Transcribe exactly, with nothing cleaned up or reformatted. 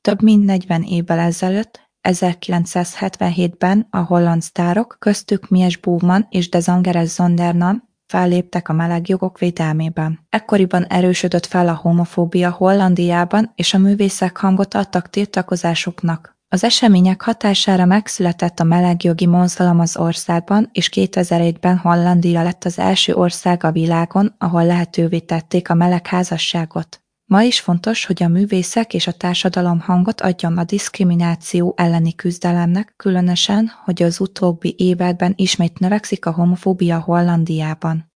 Több mint negyven évvel ezelőtt, ezerkilencszázhetvenhétben a holland sztárok, köztük Mies Bouwman és De Zangeres Zondervan felléptek a melegjogok védelmében. Ekkoriban erősödött fel a homofóbia Hollandiában, és a művészek hangot adtak tiltakozásuknak. Az események hatására megszületett a melegjogi mozgalom az országban, és kétezer-egyben Hollandia lett az első ország a világon, ahol lehetővé tették a melegházasságot. Ma is fontos, hogy a művészek és a társadalom hangot adjon a diszkrimináció elleni küzdelemnek, különösen, hogy az utóbbi években ismét növekszik a homofóbia Hollandiában.